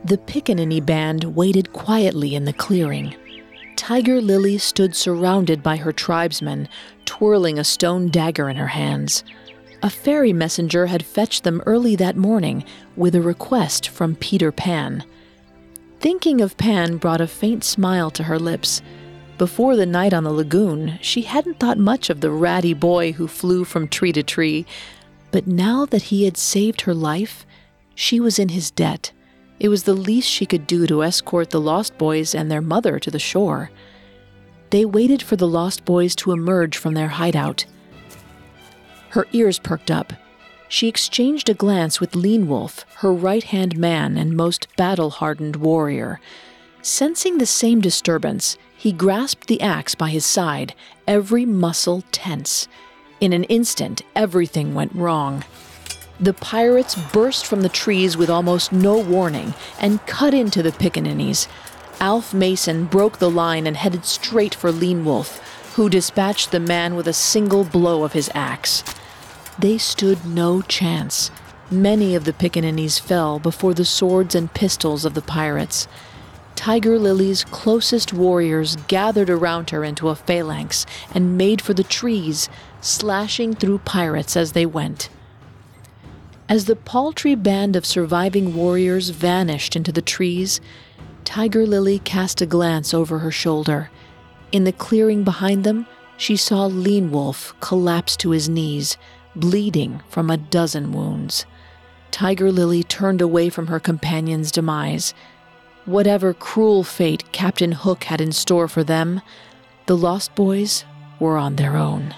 The Pickaninny band waited quietly in the clearing. Tiger Lily stood surrounded by her tribesmen, twirling a stone dagger in her hands. A fairy messenger had fetched them early that morning with a request from Peter Pan. Thinking of Pan brought a faint smile to her lips. Before the night on the lagoon, she hadn't thought much of the ratty boy who flew from tree to tree. But now that he had saved her life, she was in his debt. It was the least she could do to escort the Lost Boys and their mother to the shore. They waited for the Lost Boys to emerge from their hideout. Her ears perked up. She exchanged a glance with Lean Wolf, her right-hand man and most battle-hardened warrior. Sensing the same disturbance, he grasped the axe by his side, every muscle tense. In an instant, everything went wrong. The pirates burst from the trees with almost no warning and cut into the Pickaninnies. Alf Mason broke the line and headed straight for Lean Wolf, who dispatched the man with a single blow of his axe. They stood no chance. Many of the Pickaninnies fell before the swords and pistols of the pirates. Tiger Lily's closest warriors gathered around her into a phalanx and made for the trees, slashing through pirates as they went. As the paltry band of surviving warriors vanished into the trees, Tiger Lily cast a glance over her shoulder. In the clearing behind them, she saw Lean Wolf collapse to his knees, bleeding from a dozen wounds. Tiger Lily turned away from her companion's demise. Whatever cruel fate Captain Hook had in store for them, the Lost Boys were on their own.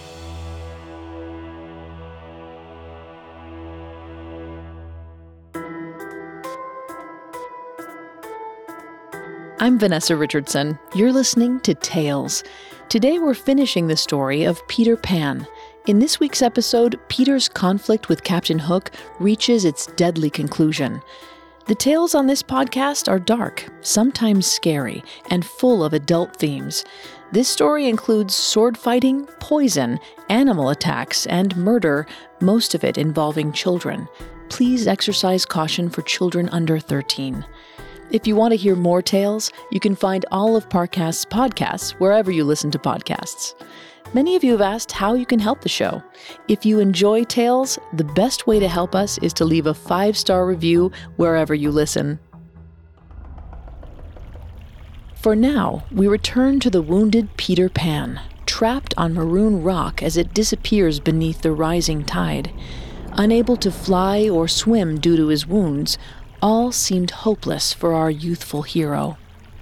I'm Vanessa Richardson. You're listening to Tales. Today we're finishing the story of Peter Pan. In this week's episode, Peter's conflict with Captain Hook reaches its deadly conclusion. The tales on this podcast are dark, sometimes scary, and full of adult themes. This story includes sword fighting, poison, animal attacks, and murder, most of it involving children. Please exercise caution for children under 13. If you want to hear more tales, you can find all of Parcast's podcasts wherever you listen to podcasts. Many of you have asked how you can help the show. If you enjoy Tales, the best way to help us is to leave a 5-star review wherever you listen. For now, we return to the wounded Peter Pan, trapped on Maroon Rock as it disappears beneath the rising tide. Unable to fly or swim due to his wounds, all seemed hopeless for our youthful hero.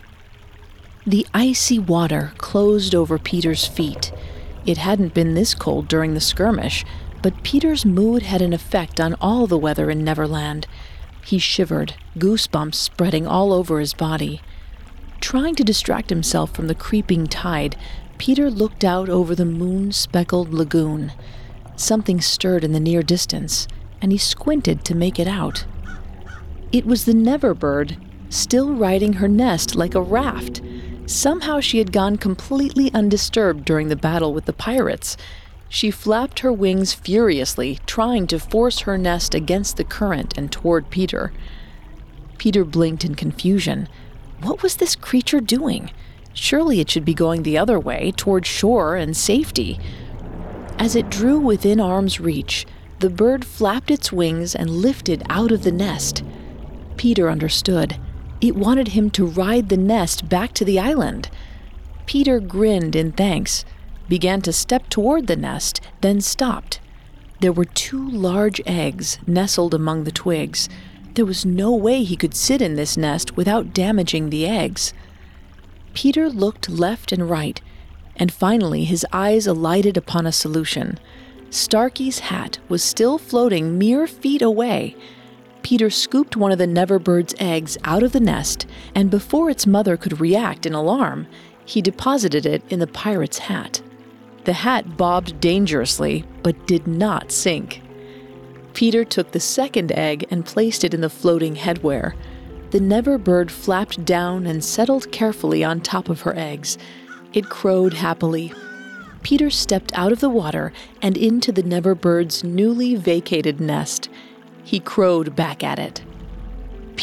The icy water closed over Peter's feet. It hadn't been this cold during the skirmish, but Peter's mood had an effect on all the weather in Neverland. He shivered, goosebumps spreading all over his body. Trying to distract himself from the creeping tide, Peter looked out over the moon-speckled lagoon. Something stirred in the near distance, and he squinted to make it out. It was the Neverbird, still riding her nest like a raft. Somehow she had gone completely undisturbed during the battle with the pirates. She flapped her wings furiously, trying to force her nest against the current and toward Peter. Peter blinked in confusion. What was this creature doing? Surely it should be going the other way, toward shore and safety. As it drew within arm's reach, the bird flapped its wings and lifted out of the nest. Peter understood. It wanted him to ride the nest back to the island. Peter grinned in thanks, began to step toward the nest, then stopped. There were 2 large eggs nestled among the twigs. There was no way he could sit in this nest without damaging the eggs. Peter looked left and right, and finally his eyes alighted upon a solution. Starkey's hat was still floating mere feet away. Peter scooped one of the Neverbird's eggs out of the nest, and before its mother could react in alarm, he deposited it in the pirate's hat. The hat bobbed dangerously, but did not sink. Peter took the second egg and placed it in the floating headwear. The Neverbird flapped down and settled carefully on top of her eggs. It crowed happily. Peter stepped out of the water and into the Neverbird's newly vacated nest. He crowed back at it.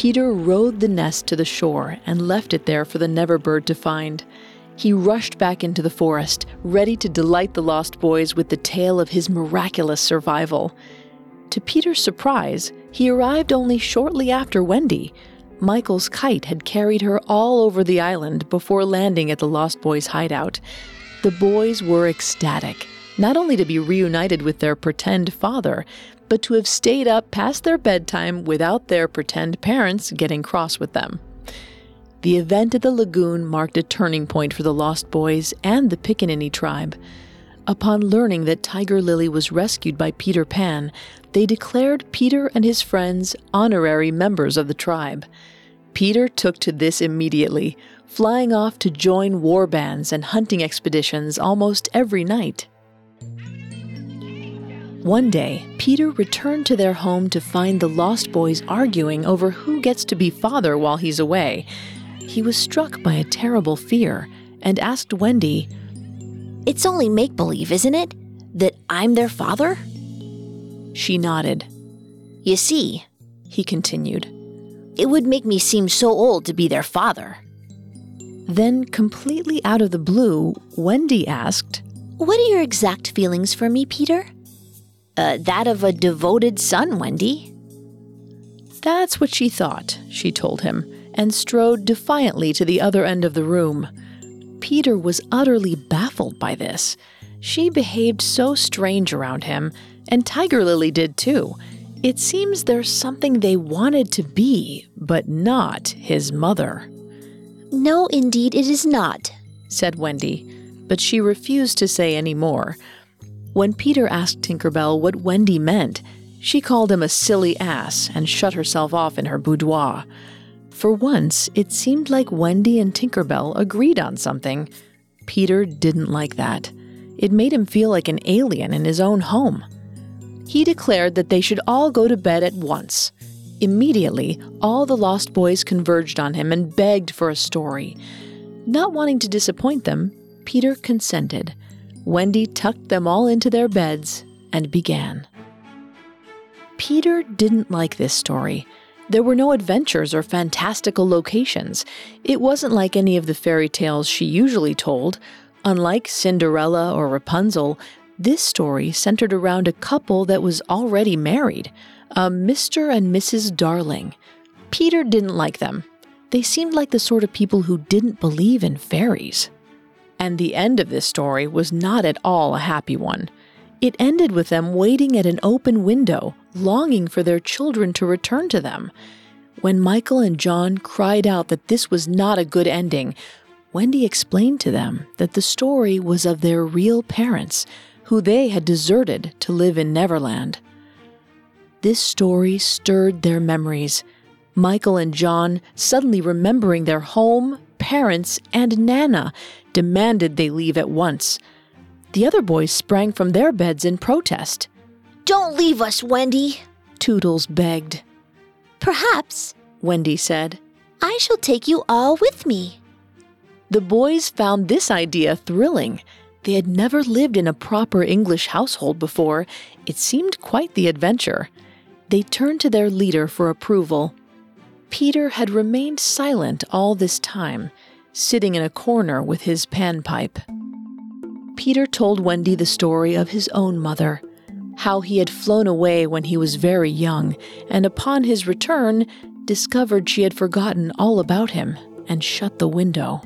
Peter rowed the nest to the shore and left it there for the Neverbird to find. He rushed back into the forest, ready to delight the Lost Boys with the tale of his miraculous survival. To Peter's surprise, he arrived only shortly after Wendy. Michael's kite had carried her all over the island before landing at the Lost Boys' hideout. The boys were ecstatic, not only to be reunited with their pretend father, but to have stayed up past their bedtime without their pretend parents getting cross with them. The event at the lagoon marked a turning point for the Lost Boys and the Pickaninny tribe. Upon learning that Tiger Lily was rescued by Peter Pan, they declared Peter and his friends honorary members of the tribe. Peter took to this immediately, flying off to join war bands and hunting expeditions almost every night. One day, Peter returned to their home to find the Lost Boys arguing over who gets to be father while he's away. He was struck by a terrible fear and asked Wendy, "It's only make-believe, isn't it? That I'm their father?" She nodded. "You see," he continued, "it would make me seem so old to be their father." Then, completely out of the blue, Wendy asked, "What are your exact feelings for me, Peter?" That of a devoted son, Wendy." That's what she thought, she told him, and strode defiantly to the other end of the room. Peter was utterly baffled by this. She behaved so strange around him, and Tiger Lily did too. It seems there's something they wanted to be, but not his mother. "No, indeed it is not," said Wendy, but she refused to say any more. When Peter asked Tinkerbell what Wendy meant, she called him a silly ass and shut herself off in her boudoir. For once, it seemed like Wendy and Tinkerbell agreed on something. Peter didn't like that. It made him feel like an alien in his own home. He declared that they should all go to bed at once. Immediately, all the Lost Boys converged on him and begged for a story. Not wanting to disappoint them, Peter consented. Wendy tucked them all into their beds and began. Peter didn't like this story. There were no adventures or fantastical locations. It wasn't like any of the fairy tales she usually told. Unlike Cinderella or Rapunzel, this story centered around a couple that was already married, a Mr. and Mrs. Darling. Peter didn't like them. They seemed like the sort of people who didn't believe in fairies. And the end of this story was not at all a happy one. It ended with them waiting at an open window, longing for their children to return to them. When Michael and John cried out that this was not a good ending, Wendy explained to them that the story was of their real parents, who they had deserted to live in Neverland. This story stirred their memories. Michael and John, suddenly remembering their home, parents, and Nana, demanded they leave at once. The other boys sprang from their beds in protest. "Don't leave us, Wendy," Toodles begged. "Perhaps," Wendy said, "I shall take you all with me." The boys found this idea thrilling. They had never lived in a proper English household before. It seemed quite the adventure. They turned to their leader for approval. Peter had remained silent all this time, sitting in a corner with his panpipe. Peter told Wendy the story of his own mother, how he had flown away when he was very young, and upon his return, discovered she had forgotten all about him and shut the window.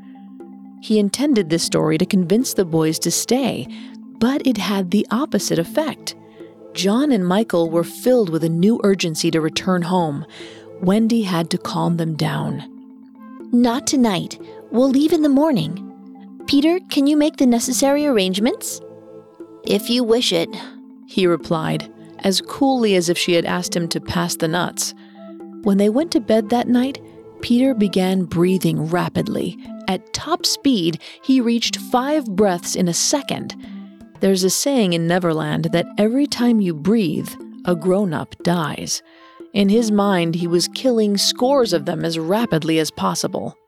He intended this story to convince the boys to stay, but it had the opposite effect. John and Michael were filled with a new urgency to return home. Wendy had to calm them down. "Not tonight. We'll leave in the morning. Peter, can you make the necessary arrangements?" "If you wish it," he replied, as coolly as if she had asked him to pass the nuts. When they went to bed that night, Peter began breathing rapidly. At top speed, he reached 5 breaths in a second. There's a saying in Neverland that every time you breathe, a grown-up dies. In his mind, he was killing scores of them as rapidly as possible.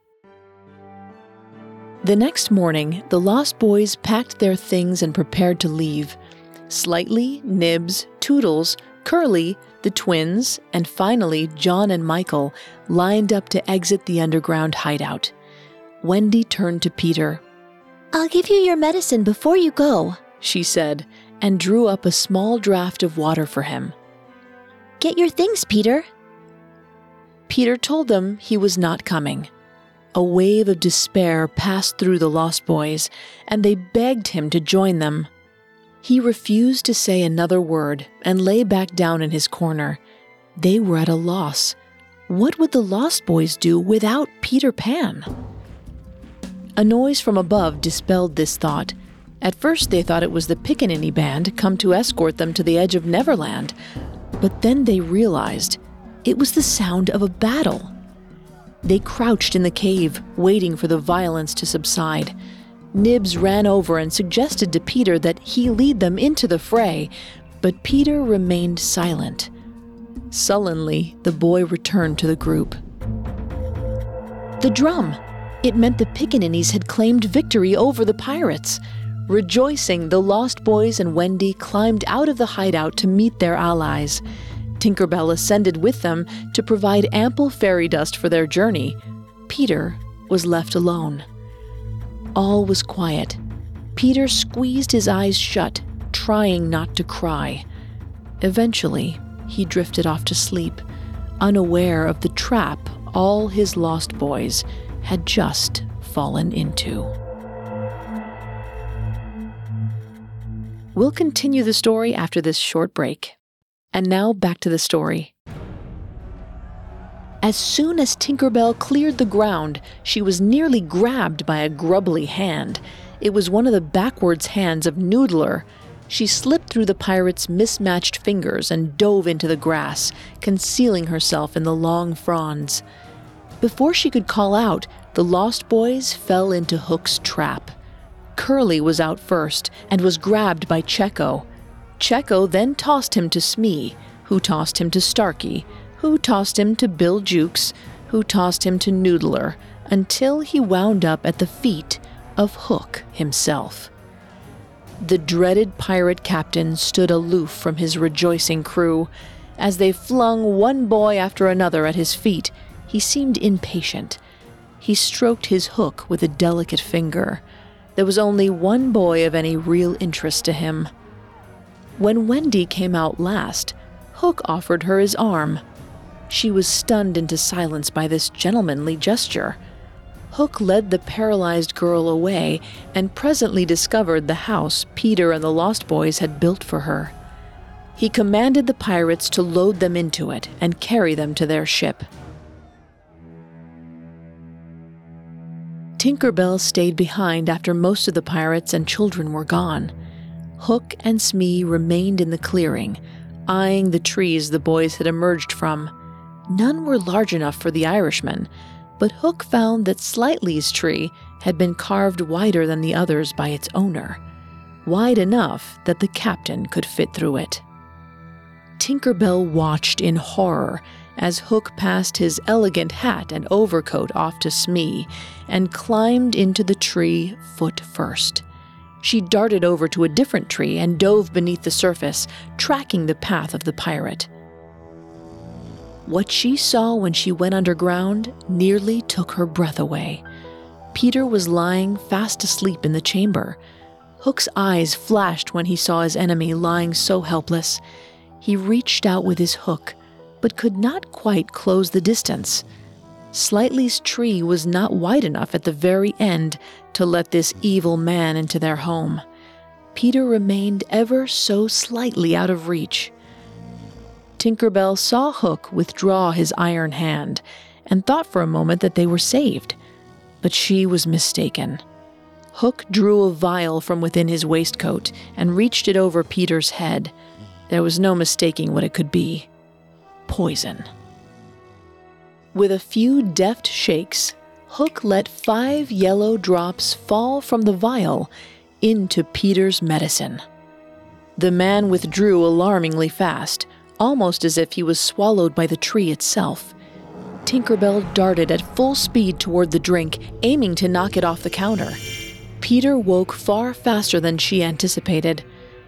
The next morning, the Lost Boys packed their things and prepared to leave. Slightly, Nibs, Toodles, Curly, the twins, and finally John and Michael lined up to exit the underground hideout. Wendy turned to Peter. "I'll give you your medicine before you go," she said, and drew up a small draught of water for him. "Get your things, Peter." Peter told them he was not coming. A wave of despair passed through the Lost Boys, and they begged him to join them. He refused to say another word and lay back down in his corner. They were at a loss. What would the Lost Boys do without Peter Pan? A noise from above dispelled this thought. At first they thought it was the Pickaninny Band come to escort them to the edge of Neverland, but then they realized it was the sound of a battle. They crouched in the cave, waiting for the violence to subside. Nibs ran over and suggested to Peter that he lead them into the fray, but Peter remained silent. Sullenly, the boy returned to the group. The drum! It meant the Pickaninnies had claimed victory over the pirates. Rejoicing, the Lost Boys and Wendy climbed out of the hideout to meet their allies. Tinkerbell ascended with them to provide ample fairy dust for their journey. Peter was left alone. All was quiet. Peter squeezed his eyes shut, trying not to cry. Eventually, he drifted off to sleep, unaware of the trap all his Lost Boys had just fallen into. We'll continue the story after this short break. And now back to the story. As soon as Tinkerbell cleared the ground, she was nearly grabbed by a grubbly hand. It was one of the backwards hands of Noodler. She slipped through the pirate's mismatched fingers and dove into the grass, concealing herself in the long fronds. Before she could call out, the Lost Boys fell into Hook's trap. Curly was out first and was grabbed by Checo. Checo then tossed him to Smee, who tossed him to Starkey, who tossed him to Bill Jukes, who tossed him to Noodler, until he wound up at the feet of Hook himself. The dreaded pirate captain stood aloof from his rejoicing crew. As they flung one boy after another at his feet, he seemed impatient. He stroked his hook with a delicate finger. There was only one boy of any real interest to him. When Wendy came out last, Hook offered her his arm. She was stunned into silence by this gentlemanly gesture. Hook led the paralyzed girl away and presently discovered the house Peter and the Lost Boys had built for her. He commanded the pirates to load them into it and carry them to their ship. Tinkerbell stayed behind after most of the pirates and children were gone. Hook and Smee remained in the clearing, eyeing the trees the boys had emerged from. None were large enough for the Irishman, but Hook found that Slightly's tree had been carved wider than the others by its owner, wide enough that the captain could fit through it. Tinkerbell watched in horror as Hook passed his elegant hat and overcoat off to Smee and climbed into the tree foot first. She darted over to a different tree and dove beneath the surface, tracking the path of the pirate. What she saw when she went underground nearly took her breath away. Peter was lying fast asleep in the chamber. Hook's eyes flashed when he saw his enemy lying so helpless. He reached out with his hook, but could not quite close the distance. Slightly's tree was not wide enough at the very end to let this evil man into their home. Peter remained ever so slightly out of reach. Tinkerbell saw Hook withdraw his iron hand and thought for a moment that they were saved. But she was mistaken. Hook drew a vial from within his waistcoat and reached it over Peter's head. There was no mistaking what it could be. Poison. With a few deft shakes, Hook let 5 yellow drops fall from the vial into Peter's medicine. The man withdrew alarmingly fast, almost as if he was swallowed by the tree itself. Tinkerbell darted at full speed toward the drink, aiming to knock it off the counter. Peter woke far faster than she anticipated.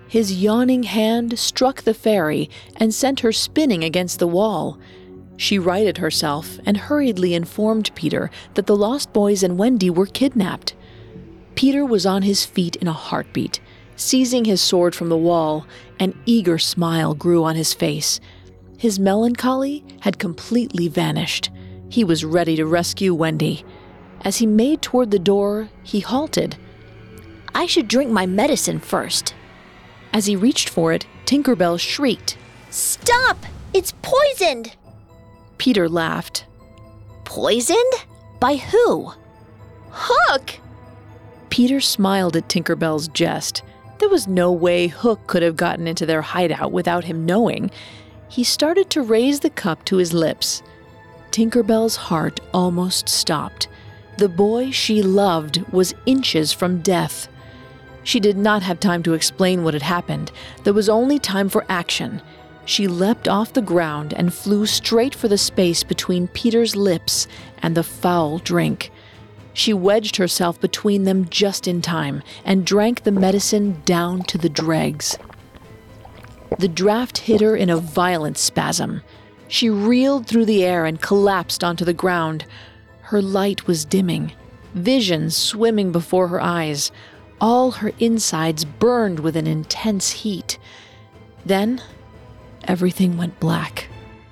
His yawning hand struck the fairy and sent her spinning against the wall. She righted herself and hurriedly informed Peter that the Lost Boys and Wendy were kidnapped. Peter was on his feet in a heartbeat. Seizing his sword from the wall, an eager smile grew on his face. His melancholy had completely vanished. He was ready to rescue Wendy. As he made toward the door, he halted. I should drink my medicine first. As he reached for it, Tinker Bell shrieked. Stop! It's poisoned! Peter laughed. Poisoned? By who? Hook! Peter smiled at Tinker Bell's jest. There was no way Hook could have gotten into their hideout without him knowing. He started to raise the cup to his lips. Tinker Bell's heart almost stopped. The boy she loved was inches from death. She did not have time to explain what had happened. There was only time for action. She leapt off the ground and flew straight for the space between Peter's lips and the foul drink. She wedged herself between them just in time and drank the medicine down to the dregs. The draft hit her in a violent spasm. She reeled through the air and collapsed onto the ground. Her light was dimming, vision swimming before her eyes. All her insides burned with an intense heat. Then, everything went black.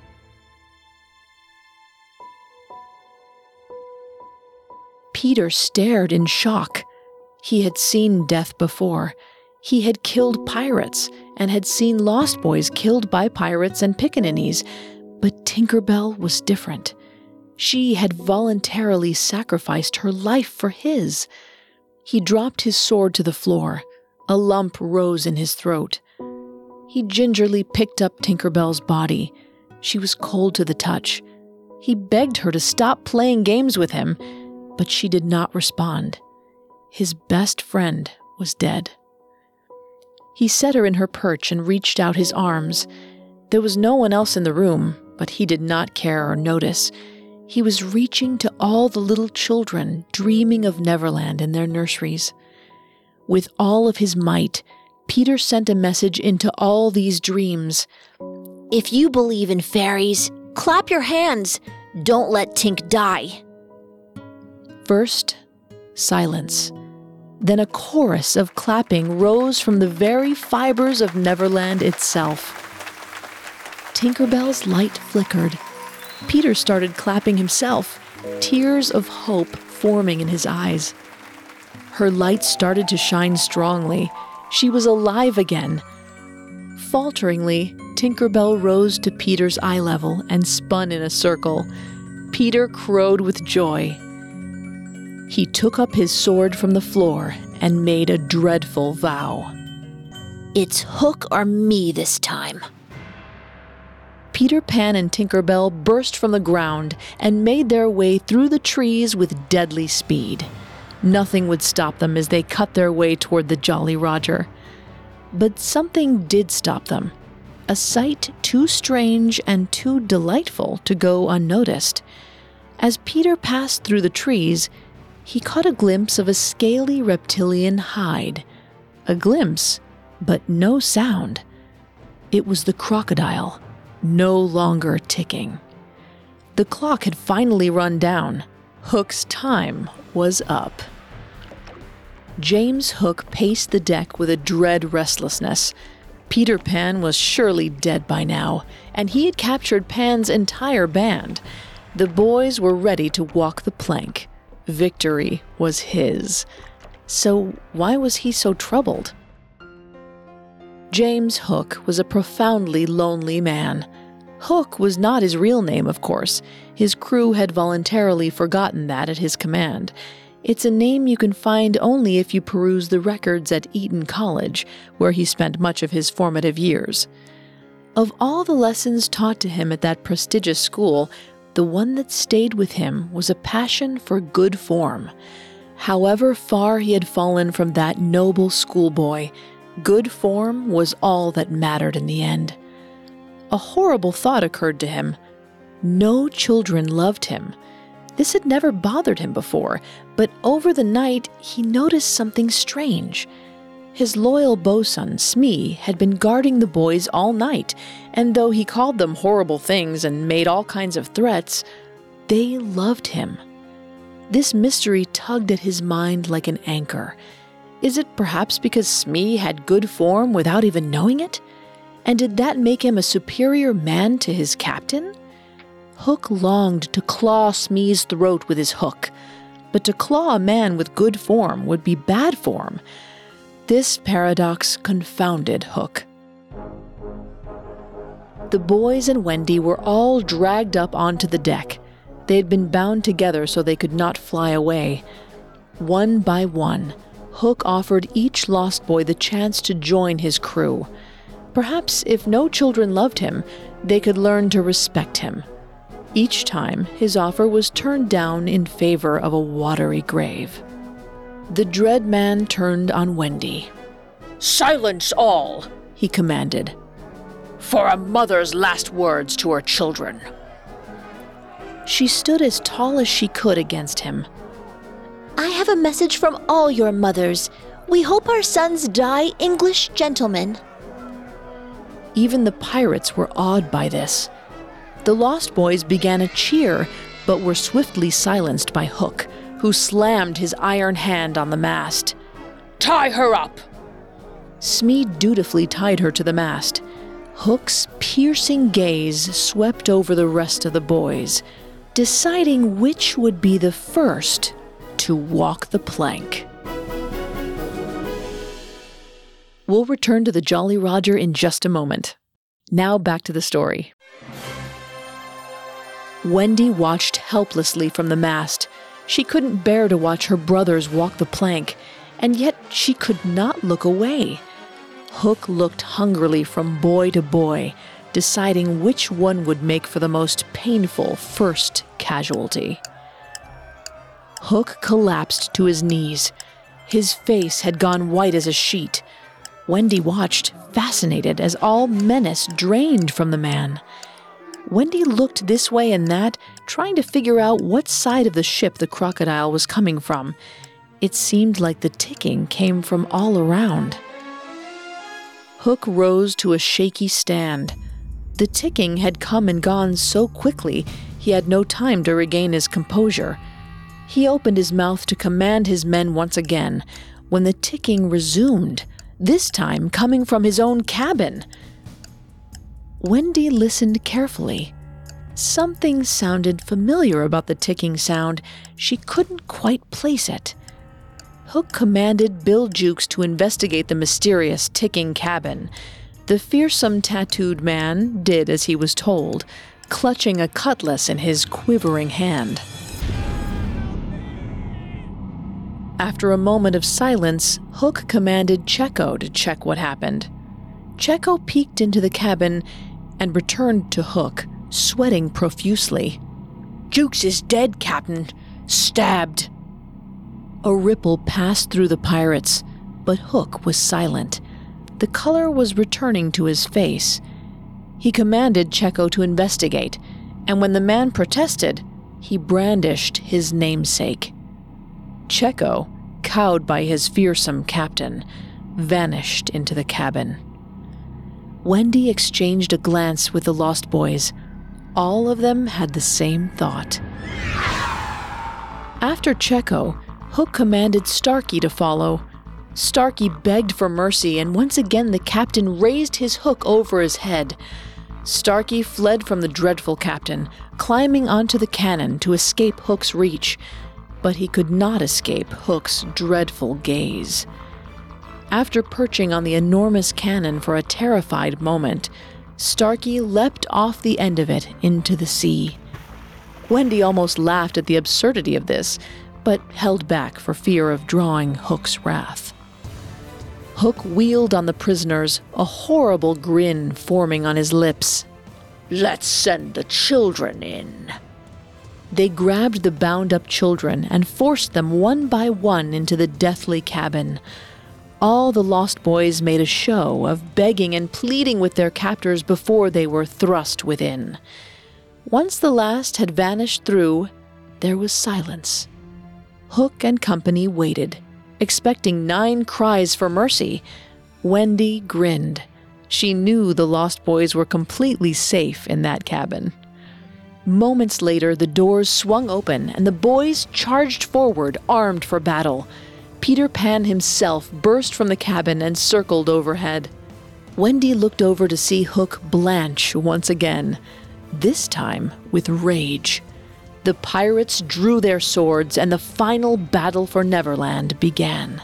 Peter stared in shock. He had seen death before. He had killed pirates and had seen Lost Boys killed by pirates and pickaninnies. But Tinker Bell was different. She had voluntarily sacrificed her life for his. He dropped his sword to the floor. A lump rose in his throat. He gingerly picked up Tinker Bell's body. She was cold to the touch. He begged her to stop playing games with him, but she did not respond. His best friend was dead. He set her in her perch and reached out his arms. There was no one else in the room, but he did not care or notice. He was reaching to all the little children dreaming of Neverland in their nurseries. With all of his might, Peter sent a message into all these dreams. If you believe in fairies, clap your hands. Don't let Tink die. First, silence. Then a chorus of clapping rose from the very fibers of Neverland itself. Tinker Bell's light flickered. Peter started clapping himself, tears of hope forming in his eyes. Her light started to shine strongly. She was alive again. Falteringly, Tinker Bell rose to Peter's eye level and spun in a circle. Peter crowed with joy. He took up his sword from the floor and made a dreadful vow. It's Hook or me this time. Peter Pan and Tinker Bell burst from the ground and made their way through the trees with deadly speed. Nothing would stop them as they cut their way toward the Jolly Roger. But something did stop them. A sight too strange and too delightful to go unnoticed. As Peter passed through the trees, he caught a glimpse of a scaly reptilian hide. A glimpse, but no sound. It was the crocodile, no longer ticking. The clock had finally run down. Hook's time was up. James Hook paced the deck with a dread restlessness. Peter Pan was surely dead by now, and he had captured Pan's entire band. The boys were ready to walk the plank. Victory was his. So why was he so troubled? James Hook was a profoundly lonely man. Hook was not his real name, of course. His crew had voluntarily forgotten that at his command. It's a name you can find only if you peruse the records at Eton College, where he spent much of his formative years. Of all the lessons taught to him at that prestigious school, the one that stayed with him was a passion for good form. However far he had fallen from that noble schoolboy, good form was all that mattered in the end. A horrible thought occurred to him. No children loved him. This had never bothered him before, but over the night he noticed something strange. His loyal bosun, Smee, had been guarding the boys all night, and though he called them horrible things and made all kinds of threats, they loved him. This mystery tugged at his mind like an anchor. Is it perhaps because Smee had good form without even knowing it? And did that make him a superior man to his captain? Hook longed to claw Smee's throat with his hook, but to claw a man with good form would be bad form. This paradox confounded Hook. The boys and Wendy were all dragged up onto the deck. They had been bound together so they could not fly away. One by one, Hook offered each lost boy the chance to join his crew. Perhaps if no children loved him, they could learn to respect him. Each time, his offer was turned down in favor of a watery grave. The dread man turned on Wendy. "Silence all," he commanded, "for a mother's last words to her children." She stood as tall as she could against him. I have a message from all your mothers. We hope our sons die English gentlemen. Even the pirates were awed by this. The lost boys began a cheer, but were swiftly silenced by Hook, who slammed his iron hand on the mast. "Tie her up!" Smee dutifully tied her to the mast. Hook's piercing gaze swept over the rest of the boys, deciding which would be the first to walk the plank. We'll return to the Jolly Roger in just a moment. Now back to the story. Wendy watched helplessly from the mast. She couldn't bear to watch her brothers walk the plank, and yet she could not look away. Hook looked hungrily from boy to boy, deciding which one would make for the most painful first casualty. Hook collapsed to his knees. His face had gone white as a sheet. Wendy watched, fascinated, as all menace drained from the man. Wendy looked this way and that, trying to figure out what side of the ship the crocodile was coming from. It seemed like the ticking came from all around. Hook rose to a shaky stand. The ticking had come and gone so quickly, he had no time to regain his composure. He opened his mouth to command his men once again, when the ticking resumed, this time coming from his own cabin. Wendy listened carefully. Something sounded familiar about the ticking sound. She couldn't quite place it. Hook commanded Bill Jukes to investigate the mysterious ticking cabin. The fearsome tattooed man did as he was told, clutching a cutlass in his quivering hand. After a moment of silence, Hook commanded Checo to check what happened. Checo peeked into the cabin and returned to Hook, sweating profusely. "Jukes is dead, Captain. Stabbed." A ripple passed through the pirates, but Hook was silent. The color was returning to his face. He commanded Checo to investigate, and when the man protested, he brandished his namesake. Checo, cowed by his fearsome captain, vanished into the cabin. Wendy exchanged a glance with the lost boys. All of them had the same thought. After Checo, Hook commanded Starkey to follow. Starkey begged for mercy, and once again the captain raised his hook over his head. Starkey fled from the dreadful captain, climbing onto the cannon to escape Hook's reach, but he could not escape Hook's dreadful gaze. After perching on the enormous cannon for a terrified moment, Starkey leapt off the end of it into the sea. Wendy almost laughed at the absurdity of this, but held back for fear of drawing Hook's wrath. Hook wheeled on the prisoners, a horrible grin forming on his lips. "Let's send the children in." They grabbed the bound-up children and forced them one by one into the deathly cabin. All the lost boys made a show of begging and pleading with their captors before they were thrust within. Once the last had vanished through, there was silence. Hook and company waited, expecting 9 cries for mercy. Wendy grinned. She knew the Lost Boys were completely safe in that cabin. Moments later, the doors swung open and the boys charged forward, armed for battle. Peter Pan himself burst from the cabin and circled overhead. Wendy looked over to see Hook blanch once again, this time with rage. The pirates drew their swords and the final battle for Neverland began.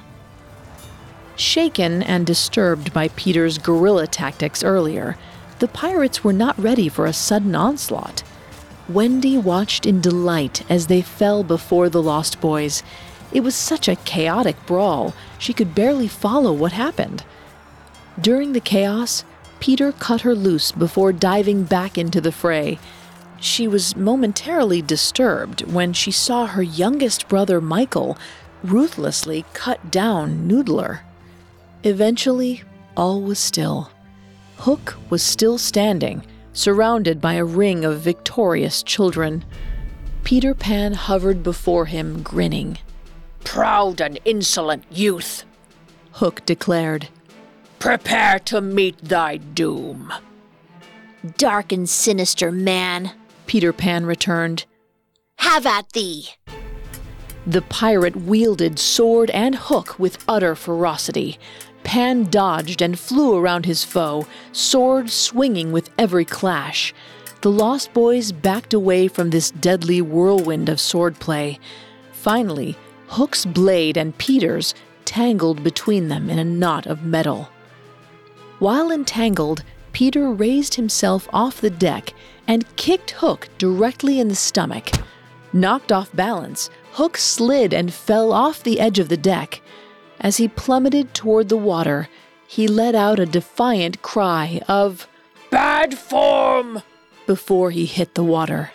Shaken and disturbed by Peter's guerrilla tactics earlier, the pirates were not ready for a sudden onslaught. Wendy watched in delight as they fell before the Lost Boys. It was such a chaotic brawl, she could barely follow what happened. During the chaos, Peter cut her loose before diving back into the fray. She was momentarily disturbed when she saw her youngest brother Michael ruthlessly cut down Noodler. Eventually, all was still. Hook was still standing, surrounded by a ring of victorious children. Peter Pan hovered before him, grinning. "Proud and insolent youth," Hook declared. "prepare to meet thy doom." "Dark and sinister man," Peter Pan returned. "have at thee." The pirate wielded sword and hook with utter ferocity. Pan dodged and flew around his foe, sword swinging with every clash. The Lost Boys backed away from this deadly whirlwind of swordplay. Finally, Hook's blade and Peter's tangled between them in a knot of metal. While entangled, Peter raised himself off the deck and kicked Hook directly in the stomach. Knocked off balance, Hook slid and fell off the edge of the deck. As he plummeted toward the water, he let out a defiant cry of "Bad form!" before he hit the water.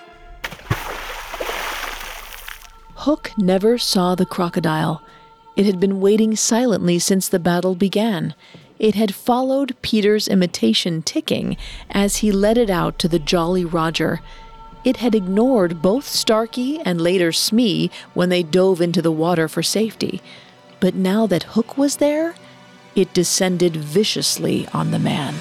Hook never saw the crocodile. It had been waiting silently since the battle began. It had followed Peter's imitation ticking as he let it out to the Jolly Roger. It had ignored both Starkey and later Smee when they dove into the water for safety. But now that Hook was there, it descended viciously on the man.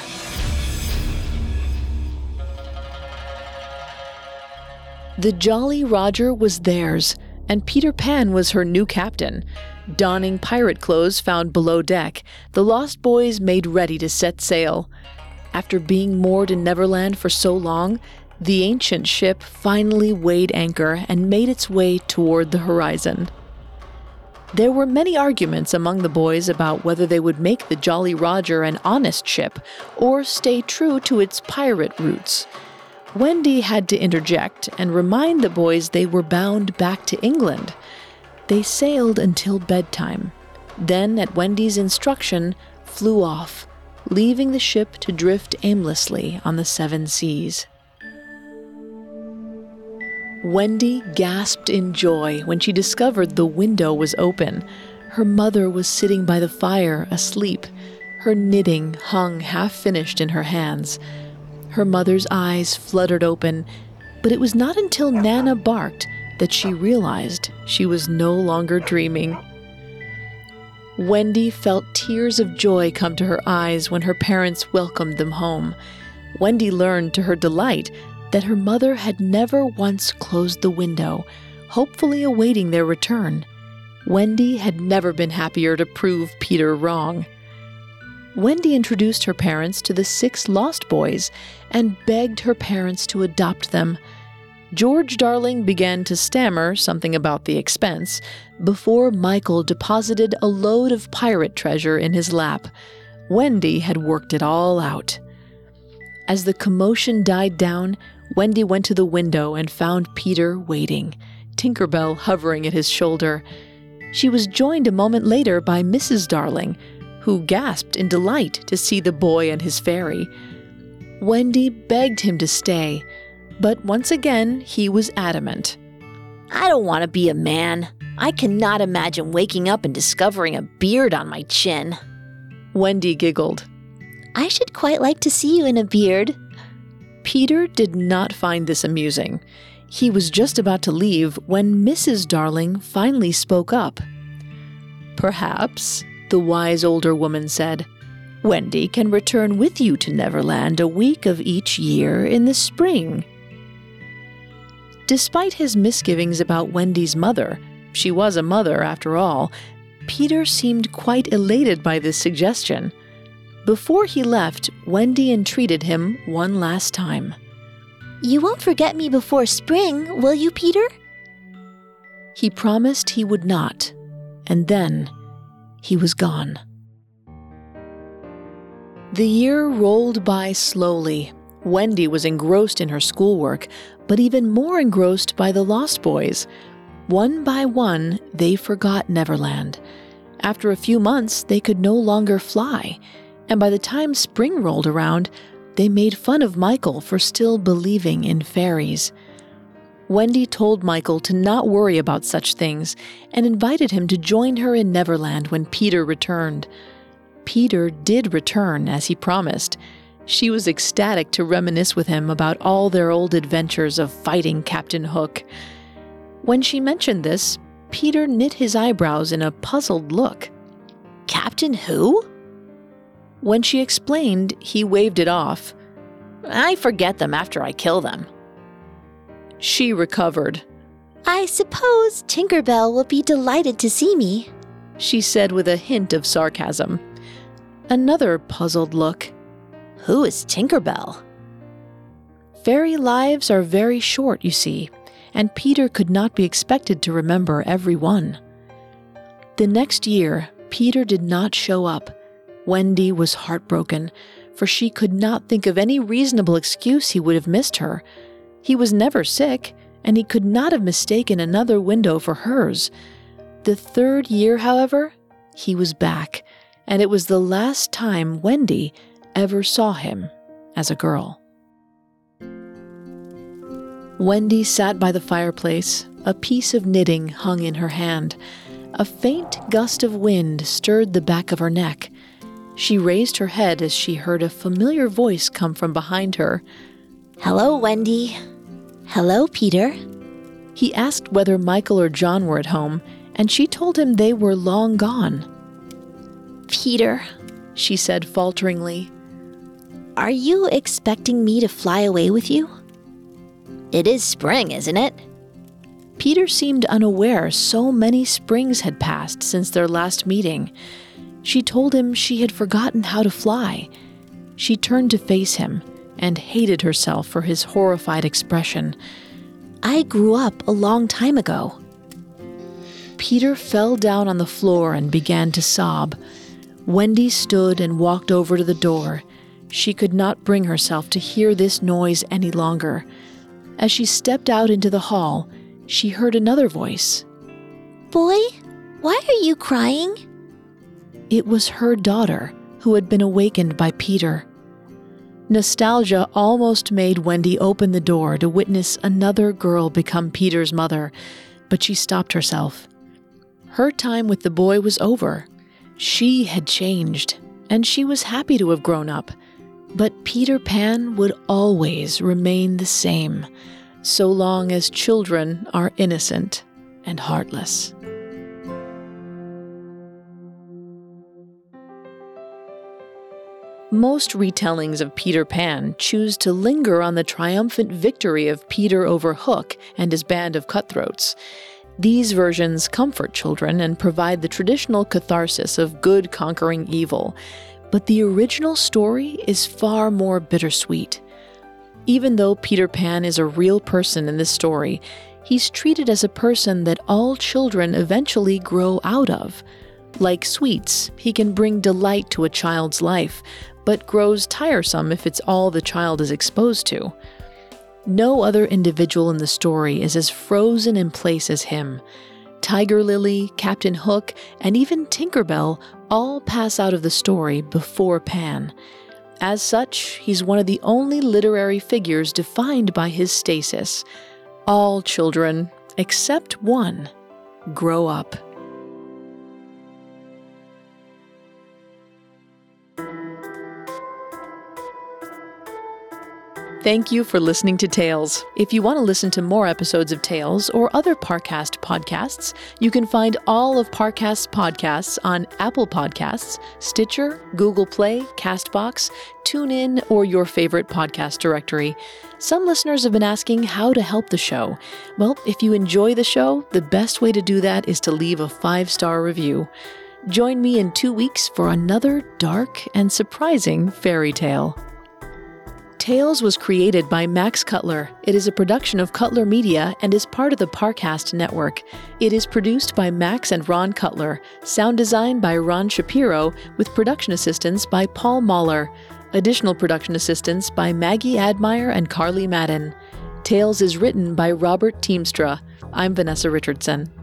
The Jolly Roger was theirs, and Peter Pan was her new captain. Donning pirate clothes found below deck, the Lost Boys made ready to set sail. After being moored in Neverland for so long, the ancient ship finally weighed anchor and made its way toward the horizon. There were many arguments among the boys about whether they would make the Jolly Roger an honest ship or stay true to its pirate roots. Wendy had to interject and remind the boys they were bound back to England. They sailed until bedtime, then at Wendy's instruction flew off, leaving the ship to drift aimlessly on the 7 seas. Wendy gasped in joy when she discovered the window was open. Her mother was sitting by the fire, asleep. Her knitting hung half-finished in her hands. Her mother's eyes fluttered open, but it was not until Nana barked that she realized she was no longer dreaming. Wendy felt tears of joy come to her eyes when her parents welcomed them home. Wendy learned to her delight that her mother had never once closed the window, hopefully awaiting their return. Wendy had never been happier to prove Peter wrong. Wendy introduced her parents to the 6 Lost Boys and begged her parents to adopt them. George Darling began to stammer something about the expense before Michael deposited a load of pirate treasure in his lap. Wendy had worked it all out. As the commotion died down, Wendy went to the window and found Peter waiting, Tinkerbell hovering at his shoulder. She was joined a moment later by Mrs. Darling, who gasped in delight to see the boy and his fairy. Wendy begged him to stay, but once again he was adamant. "I don't want to be a man. I cannot imagine waking up and discovering a beard on my chin." Wendy giggled. "I should quite like to see you in a beard." Peter did not find this amusing. He was just about to leave when Mrs. Darling finally spoke up. Perhaps, the wise older woman said, Wendy can return with you to Neverland a week of each year in the spring. Despite his misgivings about Wendy's mother, she was a mother after all, Peter seemed quite elated by this suggestion. Before he left, Wendy entreated him one last time. You won't forget me before spring, will you, Peter? He promised he would not, and then he was gone. The year rolled by slowly. Wendy was engrossed in her schoolwork, but even more engrossed by the Lost Boys. One by one, they forgot Neverland. After a few months, they could no longer fly, and by the time spring rolled around, they made fun of Michael for still believing in fairies. Wendy told Michael to not worry about such things and invited him to join her in Neverland when Peter returned. Peter did return, as he promised. She was ecstatic to reminisce with him about all their old adventures of fighting Captain Hook. When she mentioned this, Peter knit his eyebrows in a puzzled look. Captain who? When she explained, he waved it off. I forget them after I kill them. She recovered. I suppose Tinker Bell will be delighted to see me, she said with a hint of sarcasm. Another puzzled look. Who is Tinker Bell? Fairy lives are very short, you see, and Peter could not be expected to remember every one. The next year, Peter did not show up. Wendy was heartbroken, for she could not think of any reasonable excuse he would have missed her. He was never sick, and he could not have mistaken another window for hers. The third year, however, he was back, and it was the last time Wendy ever saw him as a girl. Wendy sat by the fireplace, a piece of knitting hung in her hand. A faint gust of wind stirred the back of her neck. She raised her head as she heard a familiar voice come from behind her. Hello, Wendy. Hello, Peter. He asked whether Michael or John were at home, and she told him they were long gone. Peter, she said falteringly. Are you expecting me to fly away with you? It is spring, isn't it? Peter seemed unaware so many springs had passed since their last meeting. She told him she had forgotten how to fly. She turned to face him and hated herself for his horrified expression. I grew up a long time ago. Peter fell down on the floor and began to sob. Wendy stood and walked over to the door. She could not bring herself to hear this noise any longer. As she stepped out into the hall, she heard another voice. Boy, why are you crying? It was her daughter, who had been awakened by Peter. Nostalgia almost made Wendy open the door to witness another girl become Peter's mother, but she stopped herself. Her time with the boy was over. She had changed, and she was happy to have grown up. But Peter Pan would always remain the same, so long as children are innocent and heartless. Most retellings of Peter Pan choose to linger on the triumphant victory of Peter over Hook and his band of cutthroats. These versions comfort children and provide the traditional catharsis of good conquering evil. But the original story is far more bittersweet. Even though Peter Pan is a real person in this story, he's treated as a person that all children eventually grow out of. Like sweets, he can bring delight to a child's life, but grows tiresome if it's all the child is exposed to. No other individual in the story is as frozen in place as him. Tiger Lily, Captain Hook, and even Tinker Bell all pass out of the story before Pan. As such, he's one of the only literary figures defined by his stasis. All children, except one, grow up. Thank you for listening to Tales. If you want to listen to more episodes of Tales or other Parcast podcasts, you can find all of Parcast's podcasts on Apple Podcasts, Stitcher, Google Play, CastBox, TuneIn, or your favorite podcast directory. Some listeners have been asking how to help the show. Well, if you enjoy the show, the best way to do that is to leave a 5-star review. Join me in 2 weeks for another dark and surprising fairy tale. Tales was created by Max Cutler. It is a production of Cutler Media and is part of the Parcast network. It is produced by Max and Ron Cutler, sound design by Ron Shapiro, with production assistance by Paul Mahler. Additional production assistance by Maggie Admire and Carly Madden. Tales is written by Robert Teamstra. I'm Vanessa Richardson.